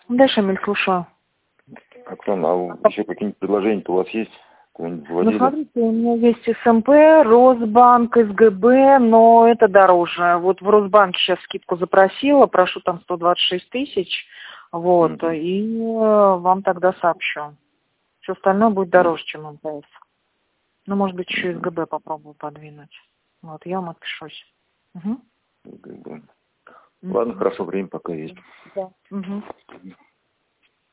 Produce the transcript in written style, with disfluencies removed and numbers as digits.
Да, Шамиль, слушаю. Оксана, а еще какие-нибудь предложения-то у вас есть? Ну, смотрите, у меня есть СМП, Росбанк, СГБ, но это дороже. Вот в Росбанке сейчас скидку запросила, прошу там 126 тысяч, вот, и вам тогда сообщу. Все остальное будет дороже, чем МТС. Ну, может быть, еще СГБ попробую подвинуть. Вот, я вам отпишусь. Угу. Ладно, хорошо, время пока есть. Да. Угу.